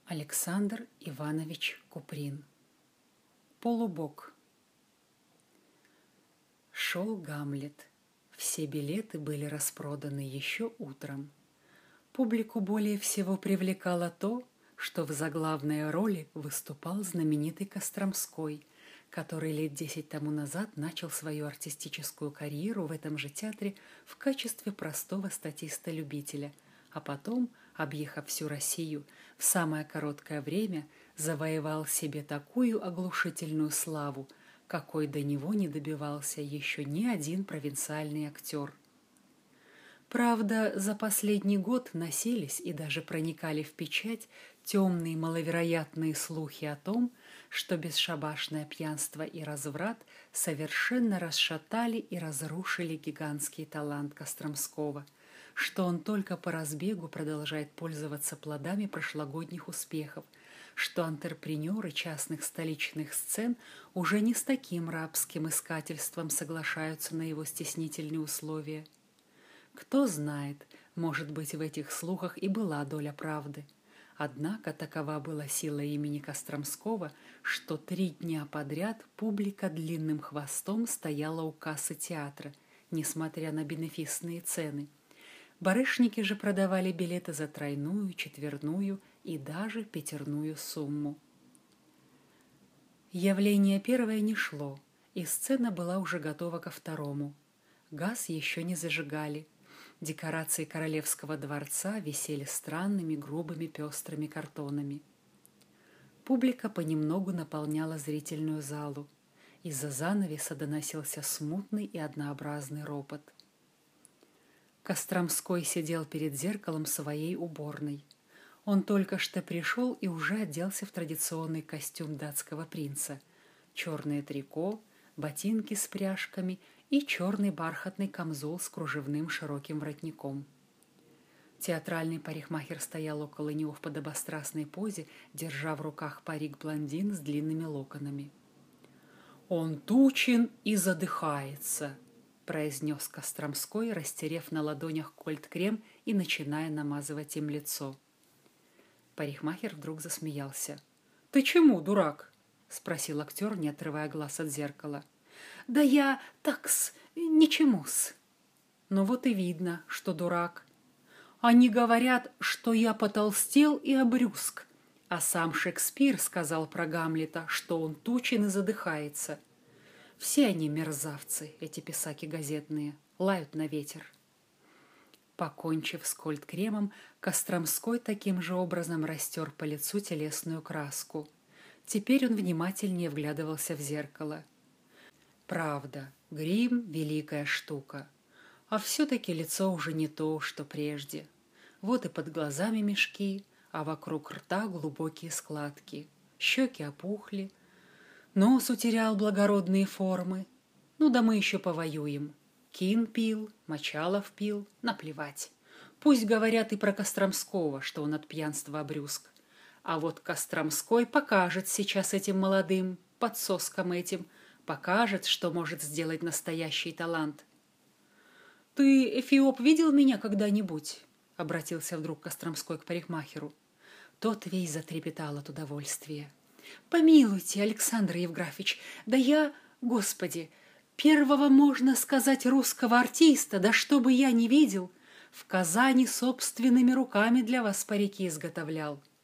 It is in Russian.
Александр Иванович Куприн. Полубог. Шел Гамлет. Все билеты были распроданы еще утром. Публику более всего привлекало то, что в заглавной роли выступал знаменитый Костромской, который лет 10 тому назад начал свою артистическую карьеру в этом же театре в качестве простого статиста-любителя, а потом, объехав всю Россию, в самое короткое время завоевал себе такую оглушительную славу, какой до него не добивался еще ни один провинциальный актер. Правда, за последний год носились и даже проникали в печать темные маловероятные слухи о том, что бесшабашное пьянство и разврат совершенно расшатали и разрушили гигантский талант Костромского, что он только по разбегу продолжает пользоваться плодами прошлогодних успехов, что антрепренеры частных столичных сцен уже не с таким рабским искательством соглашаются на его стеснительные условия. Кто знает, может быть, в этих слухах и была доля правды. Однако такова была сила имени Костромского, что 3 дня подряд публика длинным хвостом стояла у кассы театра, несмотря на бенефисные цены. Барышники же продавали билеты за тройную, четверную и даже пятерную сумму. Явление первое не шло, и сцена была уже готова ко второму. Газ еще не зажигали. Декорации королевского дворца висели странными, грубыми, пестрыми картонами. Публика понемногу наполняла зрительную залу. Из-за занавеса доносился смутный и однообразный ропот. Костромской сидел перед зеркалом своей уборной. Он только что пришел и уже оделся в традиционный костюм датского принца. Черное трико, ботинки с пряжками и черный бархатный камзол с кружевным широким воротником. Театральный парикмахер стоял около него в подобострастной позе, держа в руках парик-блондин с длинными локонами. «Он тучен и задыхается», — произнес Костромской, растерев на ладонях кольт-крем и начиная намазывать им лицо. Парикмахер вдруг засмеялся. «Ты чему, дурак?» — спросил актер, не отрывая глаз от зеркала. «Да я так-с, ничему-с». «Ну вот и видно, что дурак. Они говорят, что я потолстел и обрюзг, а сам Шекспир сказал про Гамлета, что он тучен и задыхается. Все они мерзавцы, эти писаки газетные, лают на ветер». Покончив с кольт-кремом, Костромской таким же образом растер по лицу телесную краску. Теперь он внимательнее вглядывался в зеркало. Правда, грим – великая штука, а все-таки лицо уже не то, что прежде. Вот и под глазами мешки, а вокруг рта глубокие складки. Щеки опухли, нос утерял благородные формы. Ну да мы еще повоюем. Кин пил, Мочалов пил, наплевать. Пусть говорят и про Костромского, что он от пьянства обрюзг. А вот Костромской покажет сейчас этим молодым, подсоскам этим, покажет, что может сделать настоящий талант. «Ты, Эфиоп, видел меня когда-нибудь?» — обратился вдруг Костромской к парикмахеру. Тот весь затрепетал от удовольствия. «Помилуйте, Александр Евграфович, да я, Господи, первого, можно сказать, русского артиста, да что бы я не видел, в Казани собственными руками для вас парики изготовлял.